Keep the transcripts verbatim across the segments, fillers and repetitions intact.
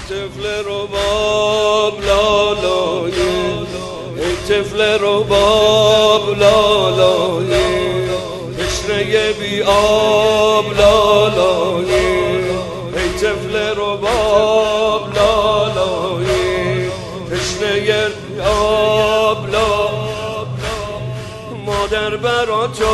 طفل رباب لالایی، ای طفل رباب لالایی، تشنه بی آب لالایی، ای طفل رباب لالایی، تشنه بی آب لالایی. مادر برا تو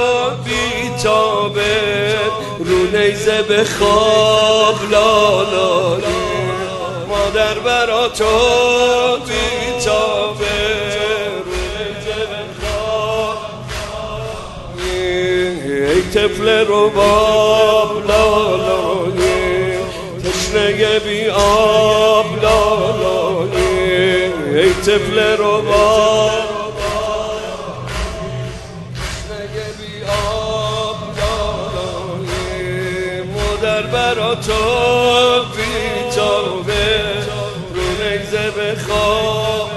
بیتابه رو نیزه به خواب لالایی، مادر برا تو بیتابه رو نیزه به خواب. ای طفل رباب لالایی، تشنه بی آب لالایی، ای طفل رباب برا تو بیتابه رو نیزه بخواب.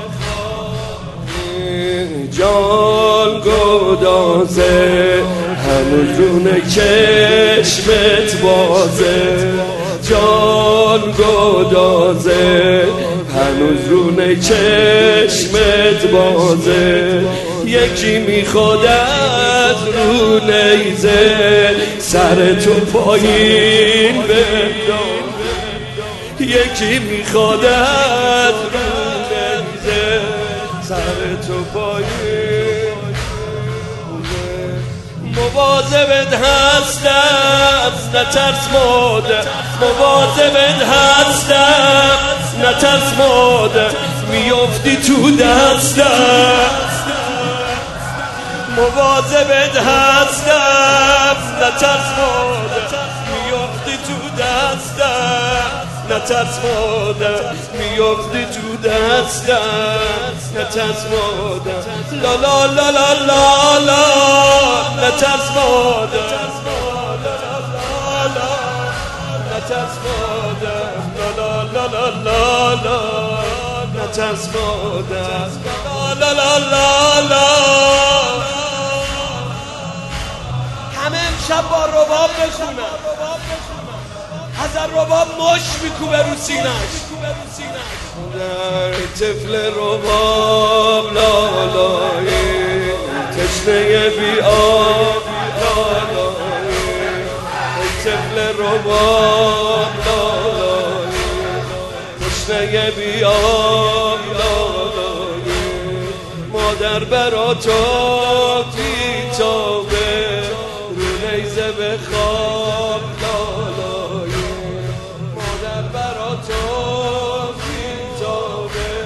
جان گدازه هنوز رونه چشمت بازه، جان گدازه هنوز رونه چشمت بازه. یکی میخواد از رو نیزه سر تو پایین بندازه، یکی میخواد از رو نیزه سر تو پایین. مواظبت هستم نترس مادر، مواظبت هستم نترس مادر، میافتی تو دستم. مواظبت هستم نترس مادر، میافتی تو دستم. نترس مادر، میافتی تو دستم. نترس مادر، لا لا لا لا لا لا. نترس مادر، نترس مادر، لا لا لا لا لا. نترس مادر، لا لا لا لا. همه امشب با رباب بخونن، حضر رباب مش میکوبه رو سینش. در طفل رباب لالایی، تشنه بی آب لالایی، طفل رباب لالایی، تشنه بی آب لالایی. مادر برا تو بیتابه رو نیزه به خواب لالایی، مادر برا تو بیتابه.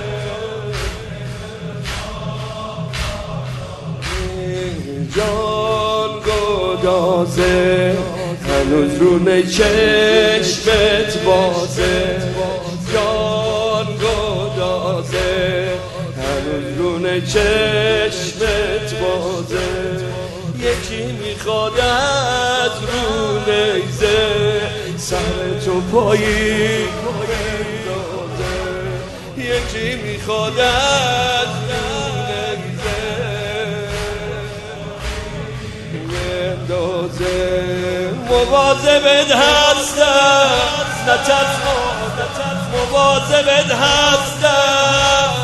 جان گدازه هنوز رونه چشمت بازه، جان گدازه هنوز رونه چشمت بازه. یکی میخواد از رو نیزه سر تو پایین بندازه، یکی میخواد از رو نیزه بندازه. مواظبت هستم نترس مادر، مواظبت هستم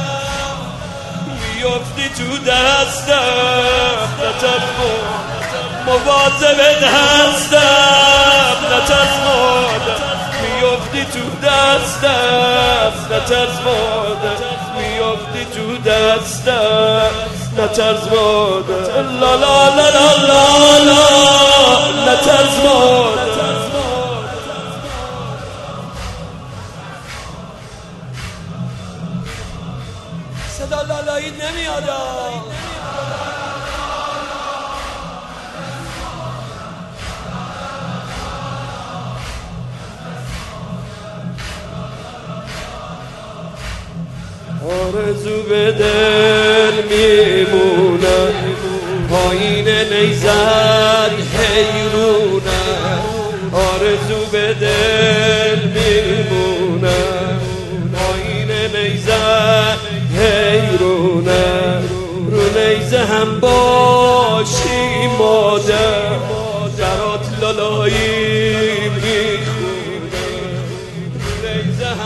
میافتی تو دستم. نترس مادر، مواظبت هستم نترس مادر، میافتی تو دستم. نترس مادر، میافتی تو دستم. نترس مادر، لا لا لا لا لا لا. نترس مادر، صدا لالایی نمیاد. آرزو به دل میمونم، پایین نیزت حیرونم. آرزو به دل میمونم، پایین نیزت حیرونم. رو نیزه هم باشی مادر، برات لالایی میخونم. رو نیزه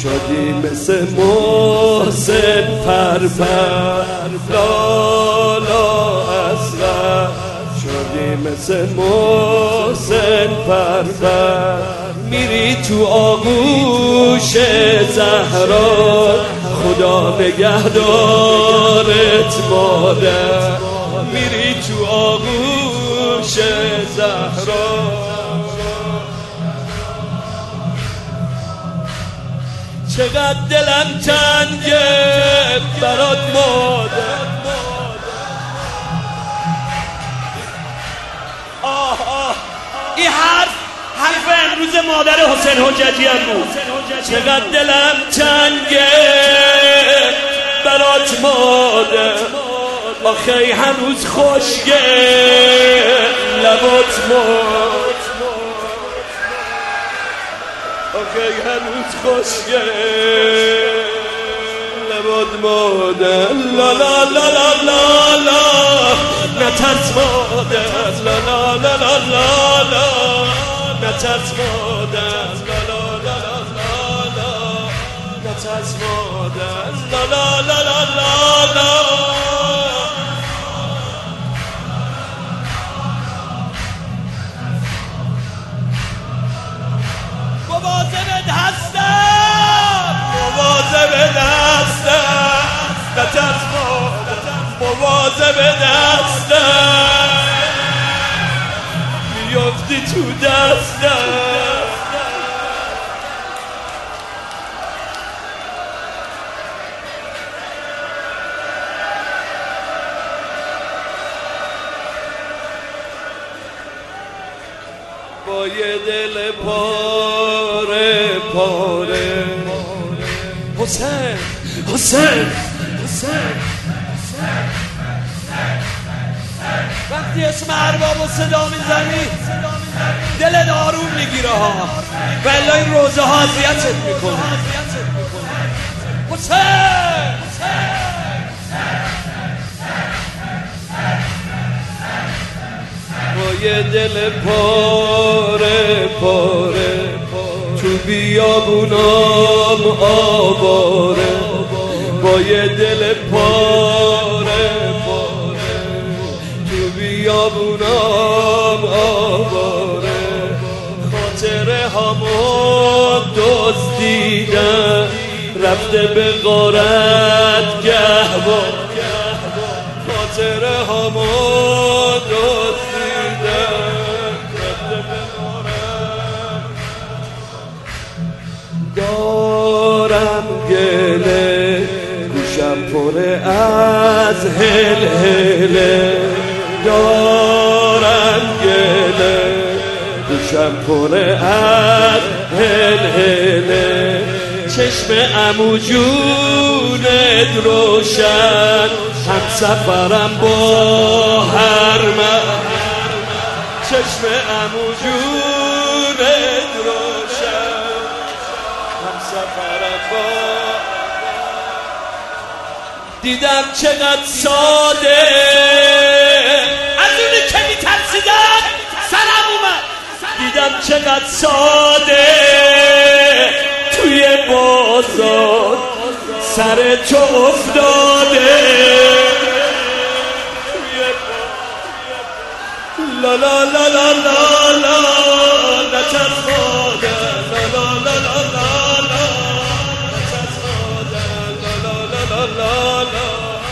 شدی مثل محسن پرپر لالا اصغر شدی مثل محسن پرپر میری تو آغوش زهرا خدا نگهدارت مادر میری تو آغوش زهرا چقدر دلم تنگه برات مادر آه آه این حرف حرف امروز مادر حسین حجتی هم بود چقدر دلم تنگه برات مادر آخه هنوز خوشگه لبات مادر آخه هنوز خوشگه لبات مادر لا لا لا لا لا لا نترس مادر لا لا لا لا لا لا نترس مادر لا لا لا لا لا نترس مادر لا لا لا لا لا مواظبت هستم مواظبت هستم نترس مادر مواظبت هستم میافتی تو دستم با یه دل پاره پاره حسین حسین حسین وقتی اسم ارباب و صدا میزنی دل آروم میگیره ها ولی این روزه ها اذیتت میکنه حسین با یه دل پاره پاره تو بیابونام آواره با یه دل پاره پاره تو بیابونام آواره خاطره همون دزدیدن رفته به غارت گهوار خاطره همون دزدیدن رفته به غارت دارم گله گوشم پره از هل هله دارم گله گوشم پره از هل هله چشم عمو جونت روشن هم سفرم با هر من چشم عمو جونت روشن هم سفرم با دیدم چقدر ساده از اونی که میترسیدن سرم اومد دیدم چقدر ساده توی بازار سر تو افتاده لا لا لا لا لا لا نترس مادر لا لا لا لا لا لا نترس مادر لا لا لا لا لا لا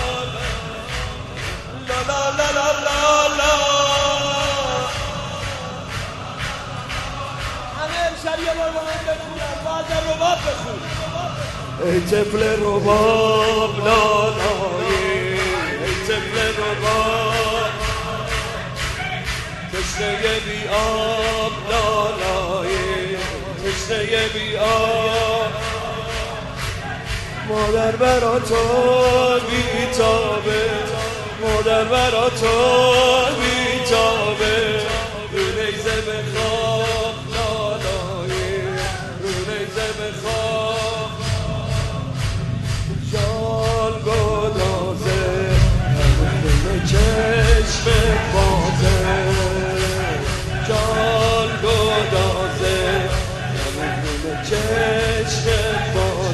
لا لا لا لا لا همه امشب یه بار با من بخونم باز رباب بخون ای طفل رباب لالایی ای طفل رباب تشنه بی آب لالایی تشنه بی آب مادر برا تو بی تابه مادر برا تو بی تابه رو نیزه بخواب لالایی رو نیزه بخواب جان گدازه همه چشم بازه جان گدازه همه چشم بازه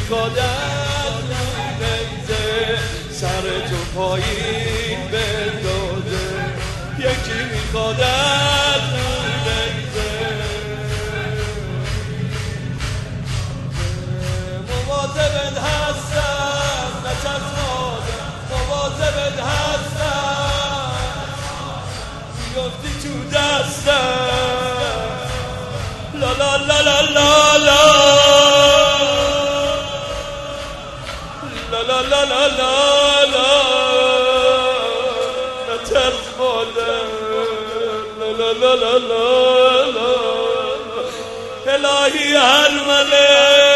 میخواد از نیزه سر تو پایین بندازه یکی میخواد از نیزه مواظبت هستم نچسباده مواظبت هستم بیفتی تو دستم لا لا لا لا لا لا لا لا لا لا لا نترس مادر لا لا لا لا لا الهی هر مله